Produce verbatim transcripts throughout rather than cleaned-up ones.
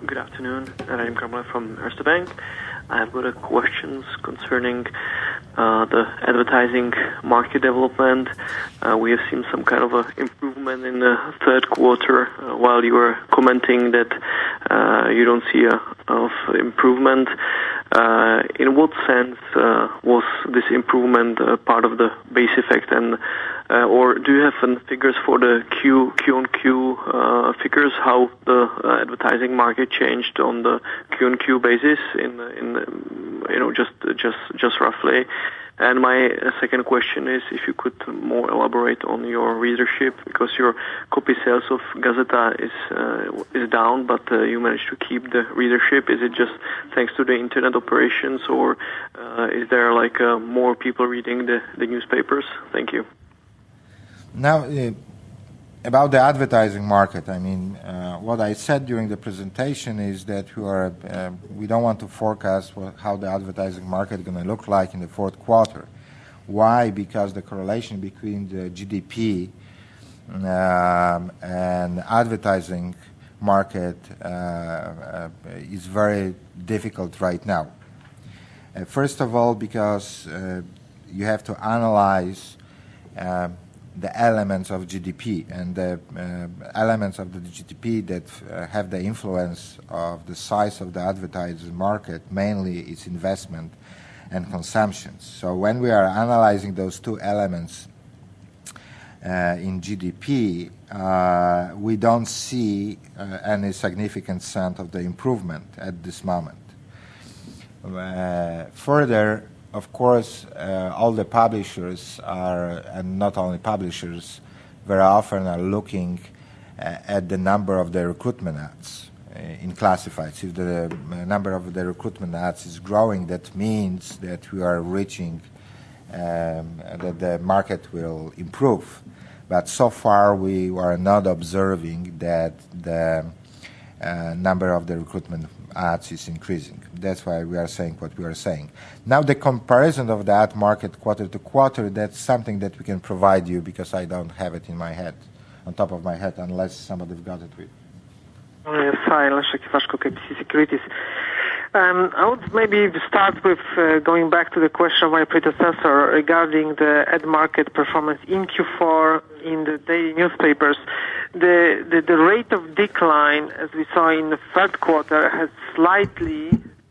Good afternoon. Radim Kramler from Erste Bank. I've got a questions concerning uh, the advertising market development. Uh, we have seen some kind of a improvement in the third quarter, uh, while you were commenting that uh, you don't see a of improvement. Uh, in what sense uh, was this improvement uh, part of the base effect, and uh, or do you have uh, figures for the Q Q on Q uh, figures? How the uh, advertising market changed on the Q on Q basis? In in um, you know just just just roughly. And my uh, second question is if you could more elaborate on your readership, because your copy sales of Gazeta is uh, is down, but uh, you managed to keep the readership. Is it just thanks to the internet operations, or uh, is there like uh, more people reading the, the newspapers? Thank you. Now, uh, about the advertising market, I mean, uh, what I said during the presentation is that we are uh, we don't want to forecast what, how the advertising market is going to look like in the fourth quarter. Why? Because the correlation between the G D P um, and advertising market uh, uh, is very difficult right now. Uh, first of all, because uh, you have to analyze uh, the elements of G D P, and the uh, elements of the G D P that uh, have the influence of the size of the advertising market, mainly its investment and consumption. So when we are analyzing those two elements uh, in G D P, uh, we don't see uh, any significant sense of the improvement at this moment. Uh, further, of course, uh, all the publishers are, and not only publishers, very often are looking uh, at the number of the recruitment ads uh, in classifieds. If the uh, number of the recruitment ads is growing, that means that we are reaching, um, that the market will improve. But so far, we are not observing that the uh, number of the recruitment ads is increasing. That's why we are saying what we are saying. Now, the comparison of the ad market quarter to quarter, that's something that we can provide you, because I don't have it in my head, on top of my head, unless somebody got it with. Yes, hi, Leszek Iwaszko, K P C Securities. Um, I would maybe start with uh, going back to the question of my predecessor regarding the ad market performance in Q four in the daily newspapers. The, the, the rate of decline, as we saw in the third quarter, has slightly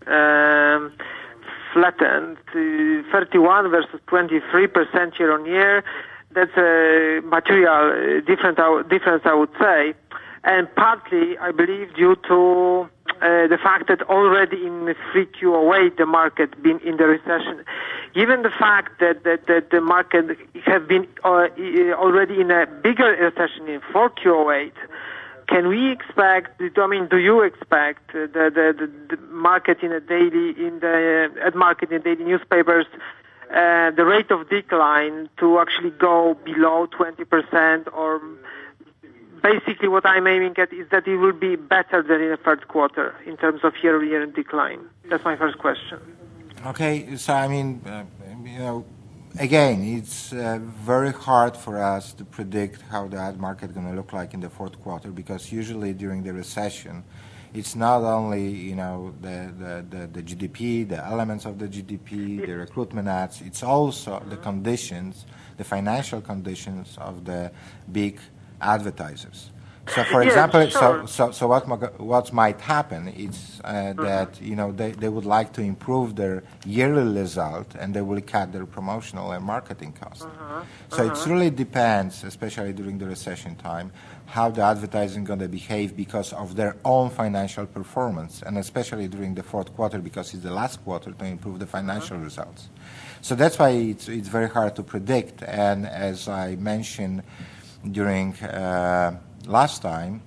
um, flattened to thirty-one versus twenty-three percent year on year. That's a material different, difference, I would say. And partly, I believe, due to uh, the fact that already in three Q oh eight the market been in the recession. Given the fact that, that, that the market have been uh, already in a bigger recession in four Q oh eight, can we expect, I mean, do you expect the, the, the market in a daily, in the ad market in daily newspapers, uh, the rate of decline to actually go below twenty percent, or basically what I'm aiming at is that it will be better than in the third quarter in terms of year-on-year decline? That's my first question. Okay, so I mean, uh, you know, again, it's uh, very hard for us to predict how the ad market is going to look like in the fourth quarter, because usually during the recession, it's not only, you know, the, the, the, the G D P, the elements of the G D P, the recruitment ads, it's also the conditions, the financial conditions of the big advertisers. So, for yes, example, sure. so, so so what what might happen is uh, mm-hmm. that you know they, they would like to improve their yearly result, and they will cut their promotional and marketing costs. Uh-huh. So uh-huh. It really depends, especially during the recession time, how the advertising going to behave because of their own financial performance, and especially during the fourth quarter, because it's the last quarter to improve the financial uh-huh. results. So that's why it's it's very hard to predict. And as I mentioned during uh, last time,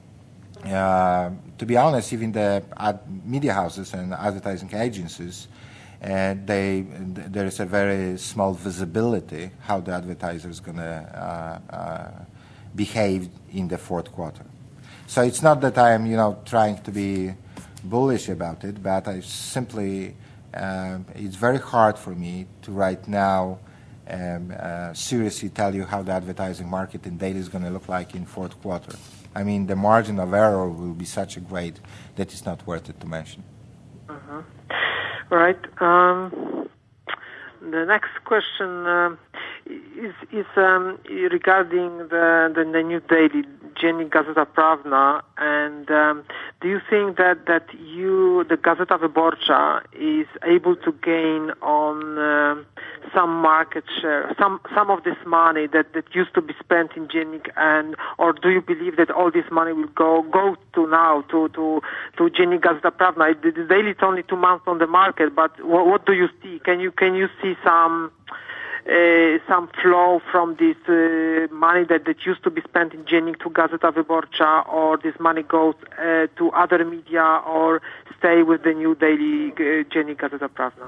uh, to be honest, even the ad media houses and advertising agencies, uh, they th- there is a very small visibility how the advertiser is going to uh, uh, behave in the fourth quarter. So it's not that I am, you know, trying to be bullish about it, but I simply uh, it's very hard for me to right now Um, uh, seriously tell you how the advertising market in daily is going to look like in fourth quarter. I mean, the margin of error will be such a great that it's not worth it to mention. Uh-huh. Right. Um, the next question uh, is, is um, regarding the, the, the new daily, Dziennik Gazeta Prawna, and um, do you think that, that you, the Gazeta Wyborcza, is able to gain on uh, some market share, some some of this money that, that used to be spent in Dziennik, and or do you believe that all this money will go go to now to to to Dziennik Gazeta Prawna? The, the daily is only two months on the market, but what, what do you see? Can you can you see some? Uh, some flow from this uh, money that, that used to be spent in Dziennik to Gazeta Wyborcza, or this money goes uh, to other media, or stay with the new daily uh, Dziennik Gazeta Prawna?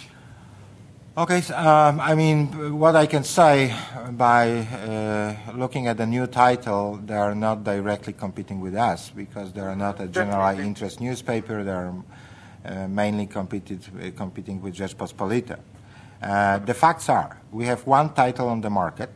Okay, so, um, I mean, what I can say by uh, looking at the new title, they are not directly competing with us because they are not a general interest newspaper. They are uh, mainly competed, uh, competing with Rzeczpospolita. Uh, the facts are, we have one title on the market.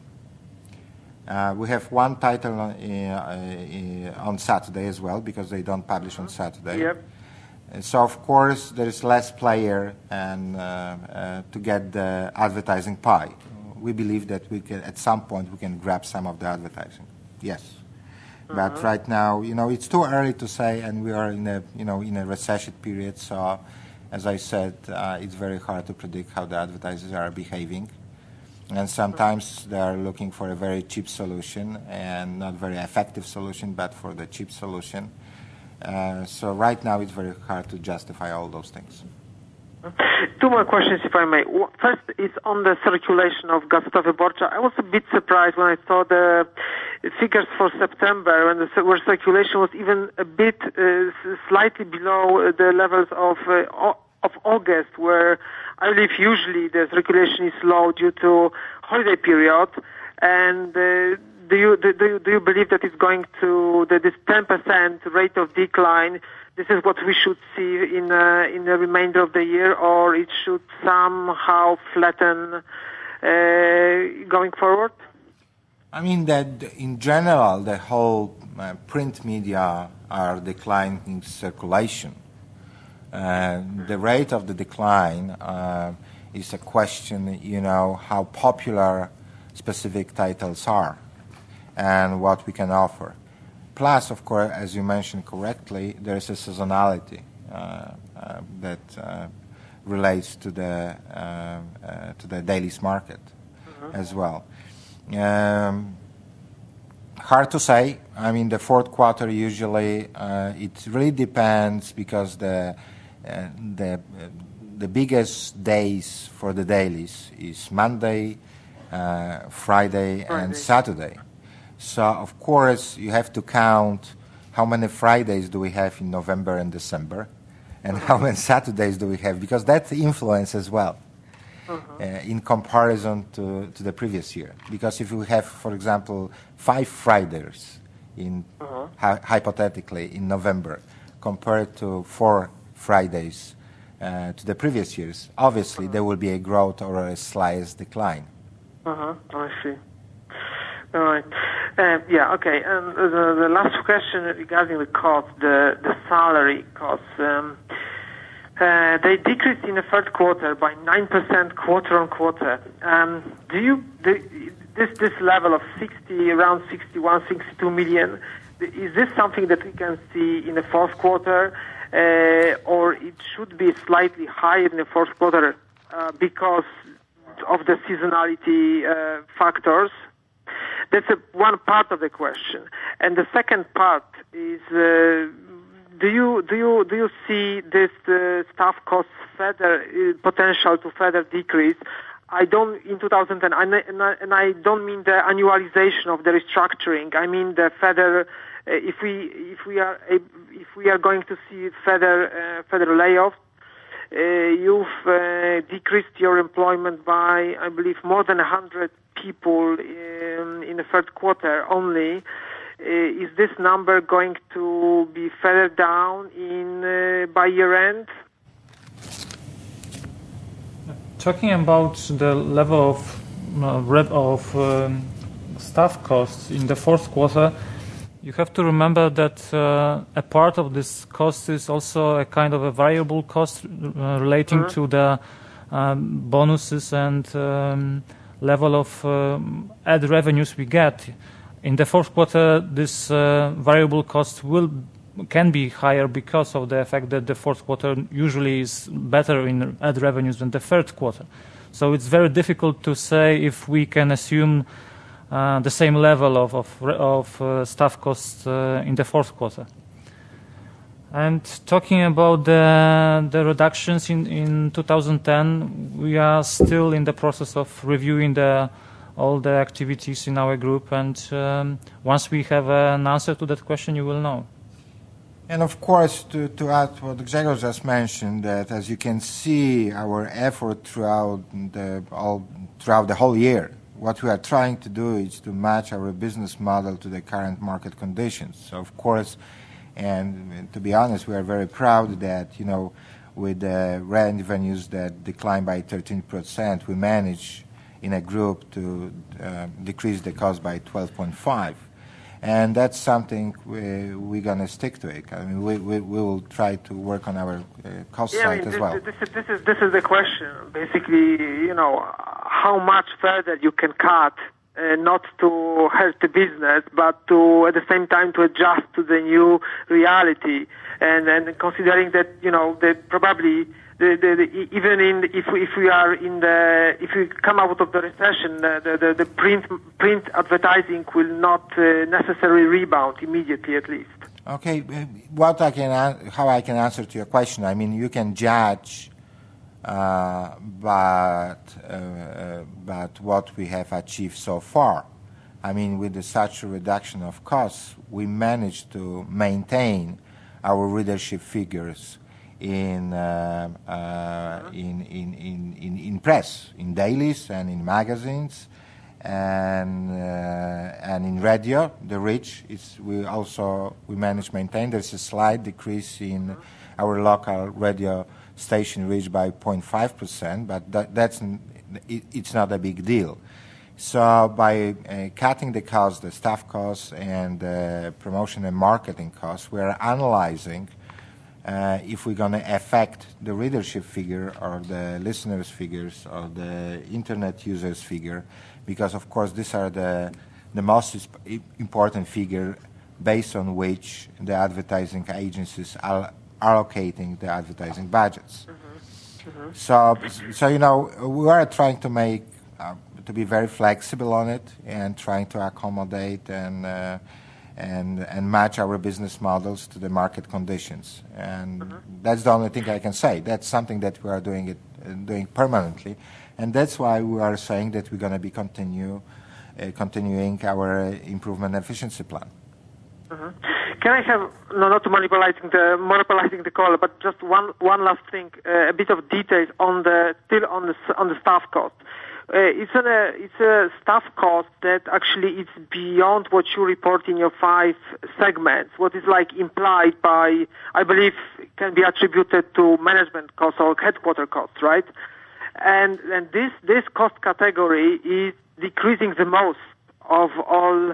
Uh, we have one title on, uh, uh, on Saturday as well, because they don't publish on Saturday. Yep. And so, of course, there is less player and uh, uh, to get the advertising pie. We believe that we can, at some point, we can grab some of the advertising. Yes. Uh-huh. But right now, you know, it's too early to say, and we are in a, you know, in a recession period, so. As I said, uh, it's very hard to predict how the advertisers are behaving. And sometimes they are looking for a very cheap solution and not very effective solution, but for the cheap solution. Uh, so right now it's very hard to justify all those things. Two more questions, if I may. First is on the circulation of Gazeta Wyborcza. I was a bit surprised when I saw the figures for September, when the where circulation was even a bit uh, slightly below the levels of uh, of August, where I believe usually the circulation is low due to holiday period. And uh, do you do you do you believe that it's going to that this ten percent rate of decline? This is what we should see in uh, in the remainder of the year, or it should somehow flatten uh, going forward? I mean that in general, the whole uh, print media are declining in circulation. Uh, the rate of the decline uh, is a question, you know, how popular specific titles are and what we can offer. Plus, of course, as you mentioned correctly, there is a seasonality uh, uh, that uh, relates to the uh, uh, to the dailies market mm-hmm. as well. Um, hard to say. I mean, the fourth quarter usually uh, it really depends because the uh, the uh, the biggest days for the dailies is Monday, uh, Friday, Friday, and Saturday. So, of course, you have to count how many Fridays do we have in November and December, and how many Saturdays do we have, because that's the influence as well uh-huh. uh, in comparison to, to the previous year. Because if we have, for example, five Fridays, in uh-huh. hi- hypothetically, in November, compared to four Fridays uh, to the previous years, obviously uh-huh. there will be a growth or a slight decline. Uh-huh. I see. All right. Uh, yeah, okay. And the, the last question regarding the cost, the, the salary costs. Um, uh, they decreased in the third quarter by nine percent quarter on quarter. Um, do you, do, this, this level of sixty, around sixty-one, sixty-two million, is this something that we can see in the fourth quarter, uh, or it should be slightly higher in the fourth quarter uh, because of the seasonality uh, factors? That's a, one part of the question, and the second part is: uh, Do you do you do you see this uh, staff costs further uh, potential to further decrease? I don't in two thousand ten, and I, and I, and I don't mean the annualization of the restructuring. I mean the further. Uh, if we if we are if we are going to see further uh, further layoffs. Uh, you've uh, decreased your employment by, I believe, more than one hundred people in, in the third quarter only. Uh, is this number going to be further down in uh, by year end? Talking about the level of uh, of um, staff costs in the fourth quarter, you have to remember that uh, a part of this cost is also a kind of a variable cost uh, relating mm-hmm. to the um, bonuses and um, level of um, ad revenues we get. In the fourth quarter, this uh, variable cost will can be higher because of the fact that the fourth quarter usually is better in ad revenues than the third quarter. So it's very difficult to say if we can assume uh, the same level of of, of uh, staff costs uh, in the fourth quarter. And talking about the the reductions in in two thousand ten, we are still in the process of reviewing the all the activities in our group, and um, once we have an answer to that question, you will know. And of course, to, to add what Grzegorz just mentioned, that as you can see, our effort throughout the all throughout the whole year, what we are trying to do is to match our business model to the current market conditions. So of course, and to be honest, we are very proud that, you know, with the revenues that declined by thirteen percent, we managed in a group to uh, decrease the cost by twelve point five. And that's something we, we're going to stick to it. I mean, we, we, we will try to work on our uh, cost yeah, side I mean, as this, well. This is, this, is, this is the question. Basically, you know, how much further you can cut, uh, not to hurt the business, but to, at the same time, to adjust to the new reality. And, and considering that, you know, that probably The, the, the, even in if we, if we are in the if we come out of the recession, uh, the, the the print print advertising will not uh, necessarily rebound immediately, at least. Okay, what I can how I can answer to your question. I mean, you can judge, uh, but uh, but what we have achieved so far. I mean, with the, such a reduction of costs, we managed to maintain our readership figures in, uh, uh, in, in, in, in press, in dailies and in magazines, and, uh, and in radio. The reach is, we also, we managed to maintain. There's a slight decrease in our local radio station reach by zero point five percent, but that, that's, it, it's not a big deal. So by uh, cutting the costs, the staff costs, and uh, promotion and marketing costs, we are analyzing Uh, if we're going to affect the readership figure or the listeners' figures or the internet users' figure, because of course these are the the most important figure based on which the advertising agencies are allocating the advertising budgets. Mm-hmm. Mm-hmm. So, so you know, we are trying to make uh, to be very flexible on it and trying to accommodate and. Uh, And, and match our business models to the market conditions, and uh-huh. that's the only thing I can say. That's something that we are doing it uh, doing permanently, and that's why we are saying that we're going to be continue uh, continuing our uh, improvement efficiency plan. Uh-huh. Can I have no, not monopolizing the monopolizing the call, but just one one last thing, uh, a bit of details on the still on the on the staff cost. Uh, it's a it's a staff cost that actually is beyond what you report in your five segments. What is like implied by, I believe, can be attributed to management costs or headquarter costs, right? And and this this cost category is decreasing the most of all.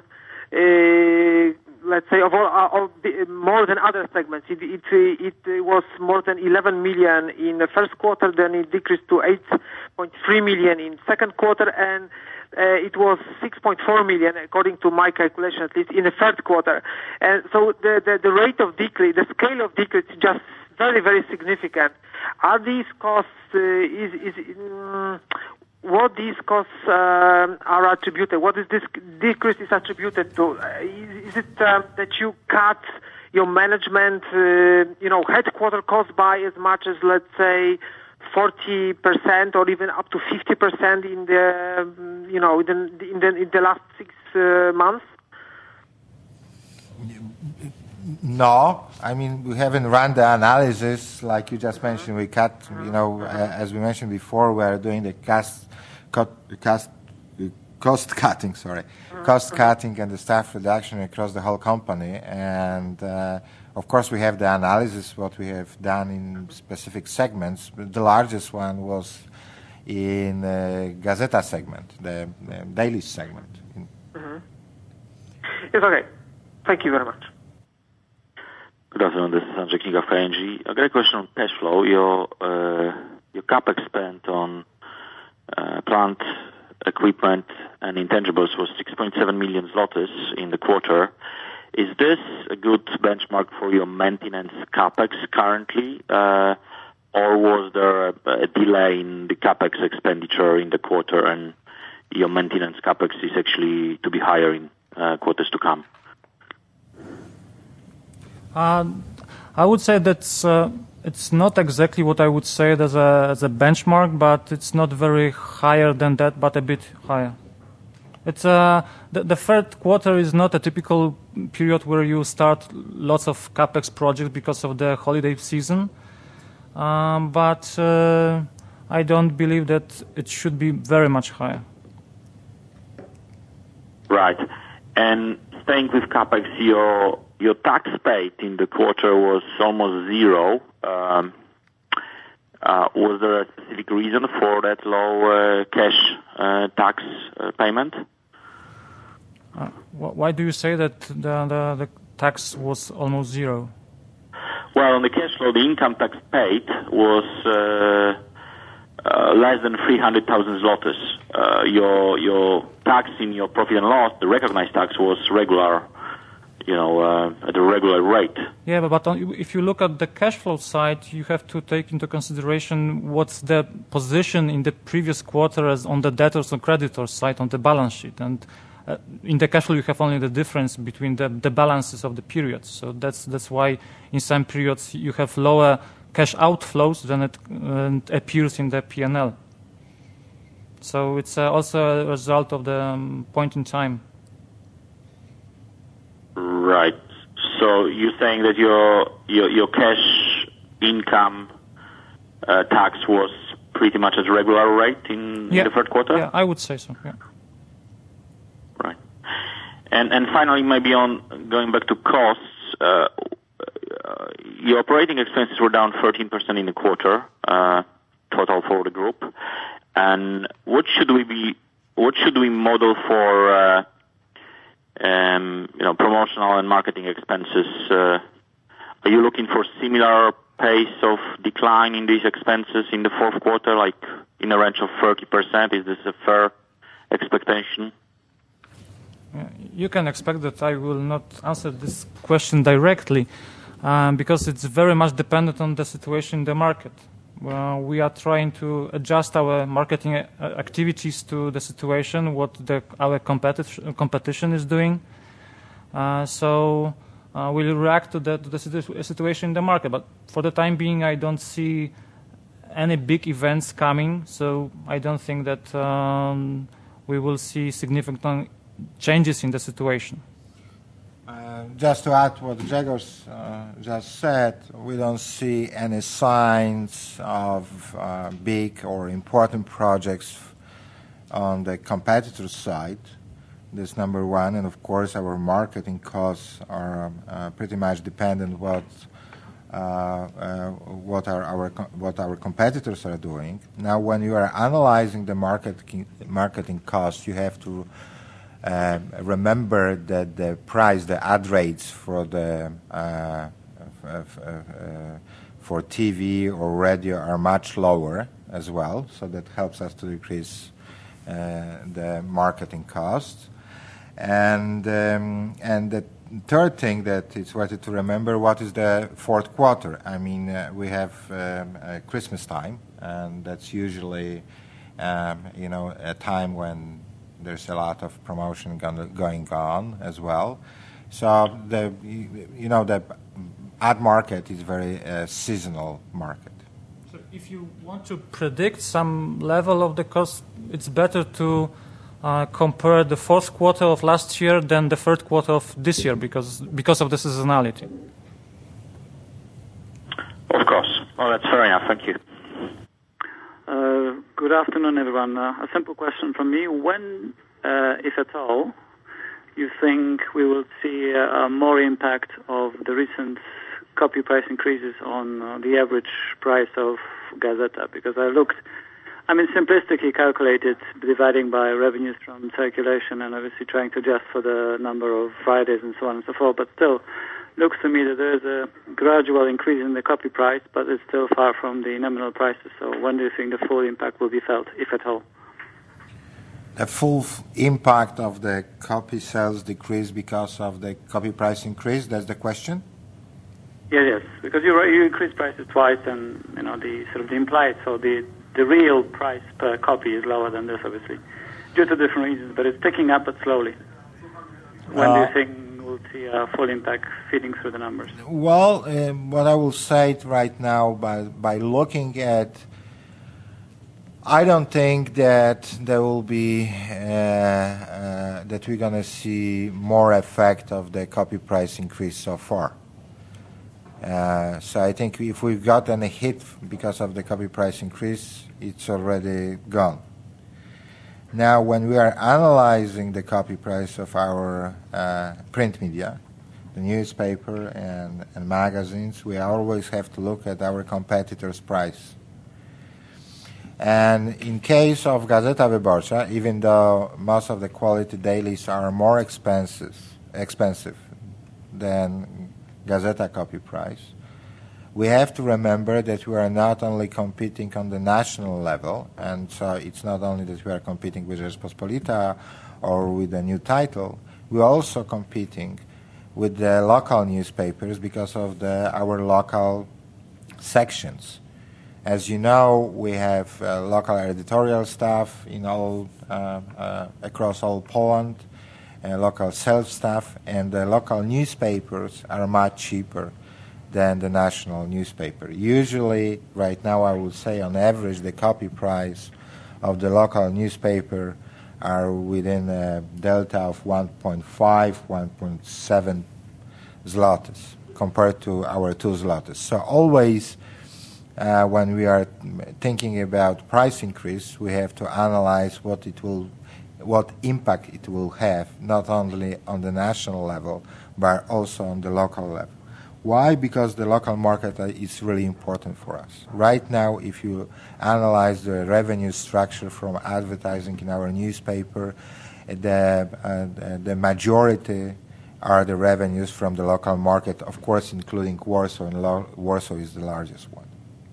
Uh, let's say of all, all more than other segments. It, it, it was more than eleven million in the first quarter, then it decreased to eight point three million in second quarter, and uh, it was six point four million, according to my calculation, at least in the third quarter. And so the, the, the rate of decrease, the scale of decrease is just very, very significant. Are these costs, uh, is, is um, what these costs uh, are attributed, what is this decrease is attributed to? Is, is it um, that you cut your management, uh, you know, headquarter costs by as much as, let's say, forty percent or even up to fifty percent in the, you know, in the, in the, in the last six uh, months? No, I mean, we haven't run the analysis like you just mentioned. We cut, you know, uh, as we mentioned before, we are doing the cost, cut, cost, cost cutting, sorry, cost cutting and the staff reduction across the whole company. And uh, of course, we have the analysis, what we have done in specific segments. The largest one was in the Gazeta segment, the, the daily segment. Mm-hmm. It's okay. Thank you very much. Good afternoon, this is Andrzej Kniga of I N G. A great question on cash flow. Your uh, your capex spent on uh, plant, equipment, and intangibles was six point seven million zlotys in the quarter. Is this a good benchmark for your maintenance capex currently, uh, or was there a, a delay in the capex expenditure in the quarter, and your maintenance capex is actually to be higher in uh, quarters to come? Uh, I would say that's uh, it's not exactly what I would say as a as a benchmark, but it's not very higher than that, but a bit higher. It's uh, the, the third quarter is not a typical period where you start lots of capex projects because of the holiday season, um, but uh, I don't believe that it should be very much higher. Right, and staying with capex, your your tax paid in the quarter was almost zero. Um, uh, was there a specific reason for that low uh, cash uh, tax uh, payment? Uh, wh- why do you say that the, the the tax was almost zero? Well, on the cash flow, the income tax paid was uh, uh, less than three hundred thousand zlotys. Uh, your your tax in your profit and loss, the recognized tax, was regular, you know, uh, at a regular rate. Yeah, but, but on, if you look at the cash flow side, you have to take into consideration what's the position in the previous quarter as on the debtors and creditors side on the balance sheet. And uh, in the cash flow, you have only the difference between the, the balances of the periods. So that's that's why in some periods you have lower cash outflows than it uh, appears in the P and L. So it's uh, also a result of the um, point in time. Right. So you're saying that your your, your cash income uh, tax was pretty much at regular rate in, yeah. in the third quarter? Yeah, I would say so. Yeah. Right. And and finally, maybe on going back to costs, uh, uh, your operating expenses were down thirteen percent in the quarter, uh, total for the group. And what should we be? What should we model for? Uh, Um, you know, promotional and marketing expenses. Uh, are you looking for similar pace of decline in these expenses in the fourth quarter, like in a range of thirty percent? Is this a fair expectation? You can expect that I will not answer this question directly um, because it's very much dependent on the situation in the market. Uh, we are trying to adjust our marketing uh, activities to the situation, what the, our competi- competition is doing. Uh, so uh, we'll react to the, to the situ- situation in the market. But for the time being, I don't see any big events coming. So I don't think that um, we will see significant changes in the situation. Uh, just to add what Grzegorz uh, just said, we don't see any signs of uh, big or important projects on the competitor side. That's number one, and of course our marketing costs are uh, pretty much dependent what uh, uh, what are our what our competitors are doing. Now, when you are analyzing the marketing marketing costs, you have to Uh, remember that the price, the ad rates for the uh, f- f- uh, for T V or radio are much lower as well, so that helps us to decrease uh, the marketing costs. And um, and the third thing that it's worth it to remember, what is the fourth quarter? I mean, uh, we have um, uh, Christmas time, and that's usually um, you know a time when there's a lot of promotion going on as well. So the you know the ad market is very uh, seasonal market. So if you want to predict some level of the cost, it's better to uh, compare the fourth quarter of last year than the third quarter of this year because because of the seasonality. Of course. Well, that's fair enough. Thank you. Uh, good afternoon, everyone. Uh, a simple question from me. When, uh, if at all, you think we will see uh, more impact of the recent copy price increases on uh, the average price of Gazeta? Because I looked I mean, simplistically calculated, dividing by revenues from circulation and obviously trying to adjust for the number of Fridays and so on and so forth, but still looks to me that there is a gradual increase in the copy price, but it's still far from the nominal prices. So when do you think the full impact will be felt, if at all? The full f- impact of the copy sales decrease because of the copy price increase, that's the question? Yes, yes, because you, you increase prices twice and, you know, the sort of the implied, so the, the real price per copy is lower than this, obviously, due to different reasons, but it's ticking up but slowly. When uh, do you think we'll see a full impact feeding through the numbers? Well, uh, what I will say right now, by, by looking at, I don't think that there will be, uh, uh, that we're going to see more effect of the copy price increase so far. Uh, so I think if we've gotten a hit because of the copy price increase, it's already gone. Now, when we are analyzing the copy price of our uh, print media, the newspaper and, and magazines, we always have to look at our competitors' price. And in case of Gazeta Wyborcza, even though most of the quality dailies are more expensive, expensive than Gazeta copy price, we have to remember that we are not only competing on the national level, and so it's not only that we are competing with Rzeczpospolita or with a new title, we're also competing with the local newspapers because of the, our local sections. As you know, we have uh, local editorial staff in all uh, uh, across all Poland, uh, local sales staff, and the local newspapers are much cheaper than the national newspaper. Usually, right now, I would say on average, the copy price of the local newspaper are within a delta of one point five, one point seven zlotys compared to our two zlotys. So always, Uh, when we are thinking about price increase, we have to analyze what it will, what impact it will have, not only on the national level, but also on the local level. Why? Because the local market is really important for us. Right now, if you analyze the revenue structure from advertising in our newspaper, the, uh, the majority are the revenues from the local market, of course, including Warsaw, and Lo- Warsaw is the largest one.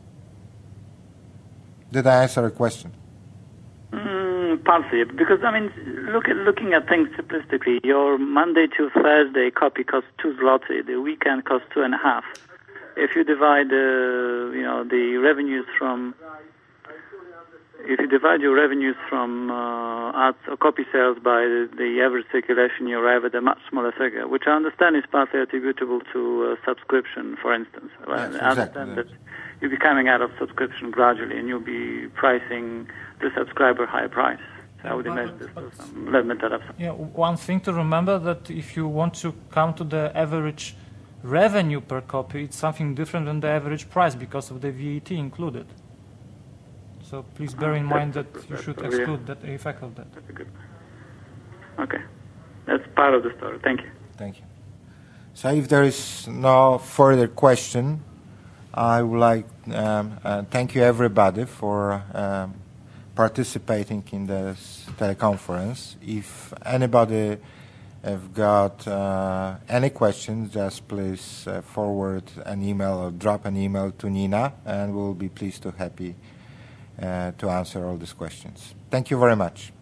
Did I answer a question? Mm, partly, because I mean, look at, looking at things simplistically, your Monday to Thursday copy costs two zloty, the weekend costs two and a half. If you divide, uh, you know, the revenues from, if you divide your revenues from uh, ads or copy sales by the, the average circulation, you arrive at a much smaller figure, which I understand is partly attributable to uh, subscription, for instance. Right? Yes, I exactly. understand that you'll be coming out of subscription gradually, and you'll be pricing the subscriber high price. So I would imagine this will some limit that up. Yeah, one thing to remember that if you want to come to the average revenue per copy, it's something different than the average price because of the V A T included. So please bear in mind that you should exclude that effect of that. That's a good. Okay, that's part of the story. Thank you. Thank you. So if there is no further question, I would like um, uh, thank you everybody for um, participating in this teleconference. If anybody have got uh, any questions, just please uh, forward an email or drop an email to Nina, and we'll be pleased to happy uh, to answer all these questions. Thank you very much.